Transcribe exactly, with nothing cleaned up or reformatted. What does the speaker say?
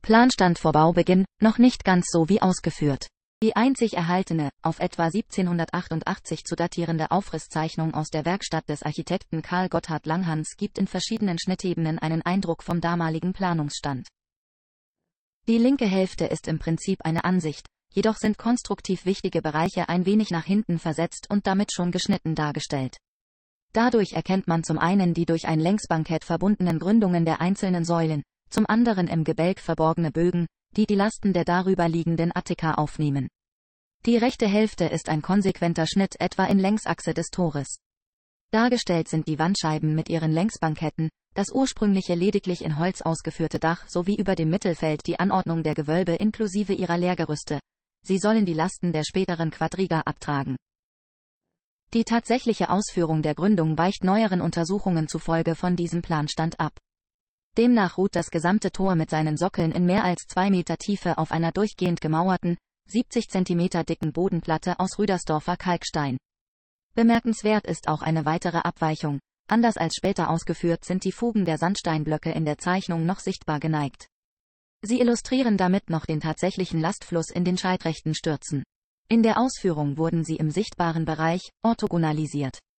Plan stand vor Baubeginn, noch nicht ganz so wie ausgeführt. Die einzig erhaltene, auf etwa siebzehnhundertachtundachtzig zu datierende Aufrisszeichnung aus der Werkstatt des Architekten Karl Gotthard Langhans gibt in verschiedenen Schnittebenen einen Eindruck vom damaligen Planungsstand. Die linke Hälfte ist im Prinzip eine Ansicht, jedoch sind konstruktiv wichtige Bereiche ein wenig nach hinten versetzt und damit schon geschnitten dargestellt. Dadurch erkennt man zum einen die durch ein Längsbankett verbundenen Gründungen der einzelnen Säulen, zum anderen im Gebälk verborgene Bögen, die die Lasten der darüber liegenden Attika aufnehmen. Die rechte Hälfte ist ein konsequenter Schnitt etwa in Längsachse des Tores. Dargestellt sind die Wandscheiben mit ihren Längsbanketten, das ursprüngliche lediglich in Holz ausgeführte Dach sowie über dem Mittelfeld die Anordnung der Gewölbe inklusive ihrer Leergerüste. Sie sollen die Lasten der späteren Quadriga abtragen. Die tatsächliche Ausführung der Gründung weicht neueren Untersuchungen zufolge von diesem Planstand ab. Demnach ruht das gesamte Tor mit seinen Sockeln in mehr als zwei Meter Tiefe auf einer durchgehend gemauerten, siebzig Zentimeter dicken Bodenplatte aus Rüdersdorfer Kalkstein. Bemerkenswert ist auch eine weitere Abweichung. Anders als später ausgeführt sind die Fugen der Sandsteinblöcke in der Zeichnung noch sichtbar geneigt. Sie illustrieren damit noch den tatsächlichen Lastfluss in den scheidrechten Stürzen. In der Ausführung wurden sie im sichtbaren Bereich orthogonalisiert.